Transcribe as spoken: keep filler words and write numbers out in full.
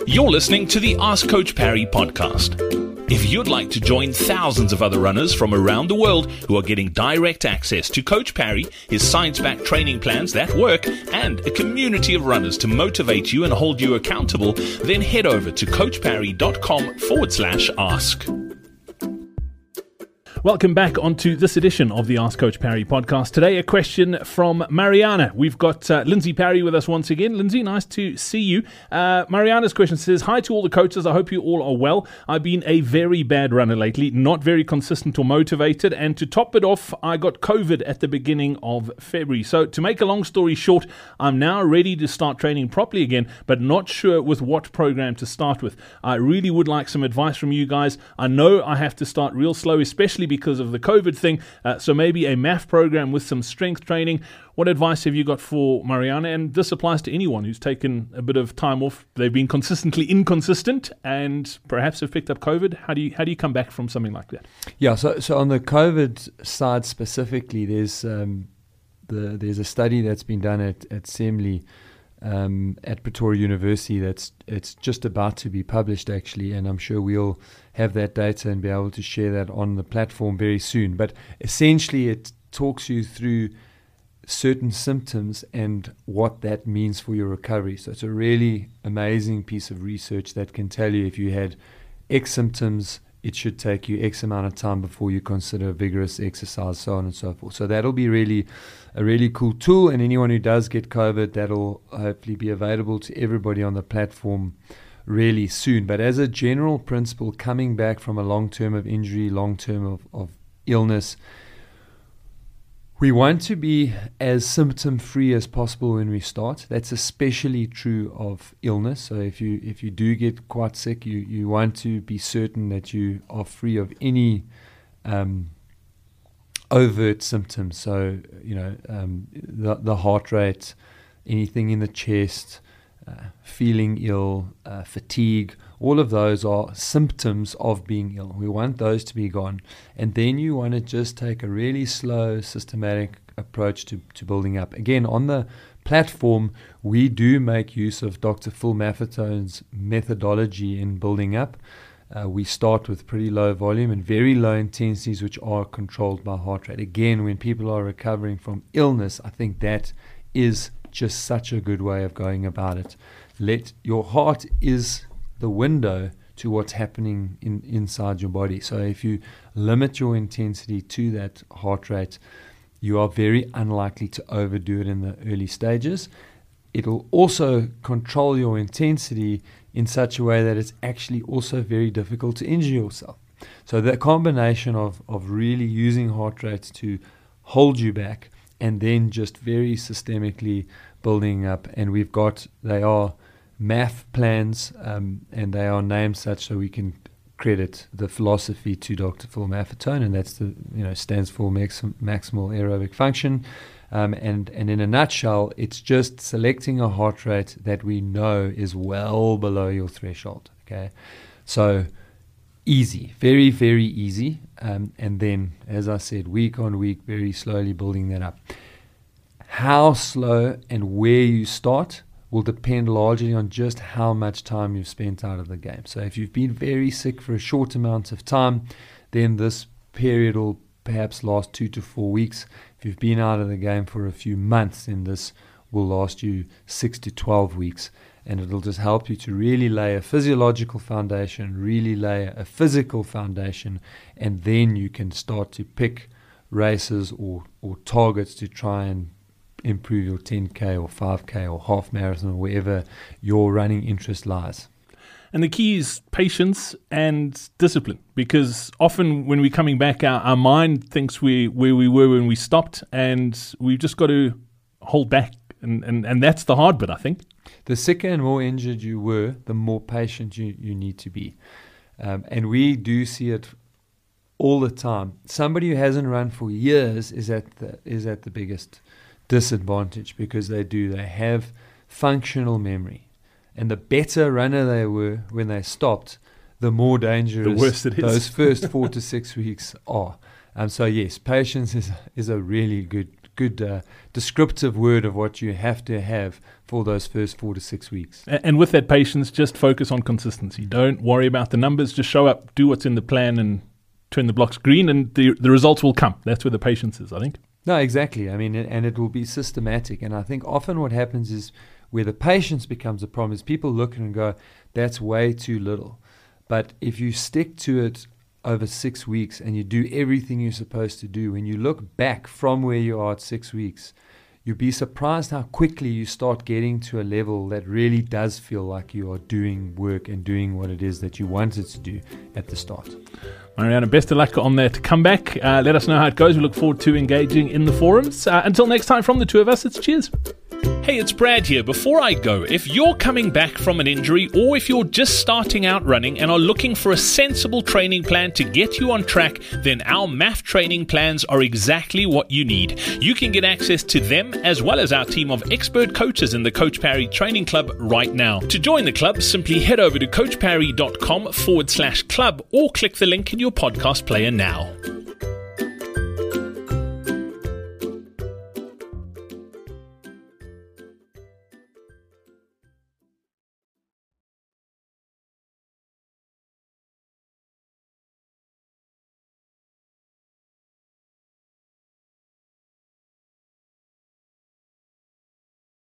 You're listening to the Ask Coach Parry podcast. If you'd like to join thousands of other runners from around the world who are getting direct access to Coach Parry, his science-backed training plans that work, and a community of runners to motivate you and hold you accountable, then head over to coachparry.com forward slash ask. Welcome back onto this edition of the Ask Coach Parry podcast. Today, a question from Mariana. We've got uh, Lindsay Parry with us once again. Lindsay, nice to see you. Uh, Mariana's question says, hi to all the coaches. I hope you all are well. I've been a very bad runner lately, not very consistent or motivated. And to top it off, I got COVID at the beginning of February. So to make a long story short, I'm now ready to start training properly again, but not sure with what program to start with. I really would like some advice from you guys. I know I have to start real slow, especially because because of the COVID thing, uh, so maybe a M A F program with some strength training. What advice have you got for Mariana? And this applies to anyone who's taken a bit of time off. They've been consistently inconsistent and perhaps have picked up COVID. How do you how do you come back from something like that? Yeah, so so on the COVID side specifically, there's um, the there's a study that's been done at at Semley Um, at Pretoria University that's it's just about to be published actually, and I'm sure we'll have that data and be able to share that on the platform very soon. But essentially it talks you through certain symptoms and what that means for your recovery. So it's a really amazing piece of research that can tell you if you had X symptoms, it should take you X amount of time before you consider vigorous exercise, so on and so forth. So that'll be really a really cool tool, and anyone who does get COVID, that'll hopefully be available to everybody on the platform really soon. But as a general principle, coming back from a long term of injury, long term of, of illness, we want to be as symptom-free as possible when we start. That's especially true of illness. So if you if you do get quite sick, you, you want to be certain that you are free of any um, overt symptoms. So, you know, um, the, the heart rate, anything in the chest, uh, feeling ill, uh, fatigue, all of those are symptoms of being ill. We want those to be gone. And then you want to just take a really slow, systematic approach to, to building up. Again, on the platform, we do make use of Doctor Phil Maffetone's methodology in building up. Uh, we start with pretty low volume and very low intensities, which are controlled by heart rate. Again, when people are recovering from illness, I think that is just such a good way of going about it. Let your heart is the window to what's happening in inside your body. So if you limit your intensity to that heart rate, you are very unlikely to overdo it in the early stages. It'll also control your intensity in such a way that it's actually also very difficult to injure yourself. So the combination of, of really using heart rates to hold you back and then just very systemically building up, and we've got, they are M A F plans, um, and they are named such so we can credit the philosophy to Doctor Phil Maffetone, and that's the, you know, stands for maxim, maximal aerobic function. Um, and, and in a nutshell, it's just selecting a heart rate that we know is well below your threshold. Okay, so easy, very, very easy. Um, and then, as I said, week on week, very slowly building that up. How slow and where you start will depend largely on just how much time you've spent out of the game. So if you've been very sick for a short amount of time, then this period will perhaps last two to four weeks. If you've been out of the game for a few months, then this will last you six to twelve weeks. And it'll just help you to really lay a physiological foundation, really lay a physical foundation, and then you can start to pick races or, or targets to try and improve your ten K or five K or half marathon or wherever your running interest lies. And the key is patience and discipline, because often when we're coming back, our, our mind thinks we where we were when we stopped, and we've just got to hold back. And, and, and that's the hard bit, I think. The sicker and more injured you were, the more patient you, you need to be. Um, and we do see it all the time. Somebody who hasn't run for years is at the, is at the biggest disadvantage, because they do. They have functional memory. And the better runner they were when they stopped, the more dangerous the worse it is. Those first four to six weeks are. Um, so yes, patience is is a really good good uh, descriptive word of what you have to have for those first four to six weeks. And with that patience, just focus on consistency. Don't worry about the numbers. Just show up, do what's in the plan, and turn the blocks green, and the the results will come. That's where the patience is, I think. No, exactly. I mean, and it will be systematic. And I think often what happens is where the patience becomes a problem is people look and go, that's way too little. But if you stick to it over six weeks and you do everything you're supposed to do, when you look back from where you are at six weeks, you'll be surprised how quickly you start getting to a level that really does feel like you are doing work and doing what it is that you wanted to do at the start. Mariana, best of luck on that comeback. Uh, let us know how it goes. We look forward to engaging in the forums. Uh, until next time, from the two of us, it's cheers. Hey, it's Brad here. Before I go, if you're coming back from an injury or if you're just starting out running and are looking for a sensible training plan to get you on track, then our M A F training plans are exactly what you need. You can get access to them as well as our team of expert coaches in the Coach Parry Training Club right now. To join the club, simply head over to coachparry.com forward slash club or click the link in your podcast player now.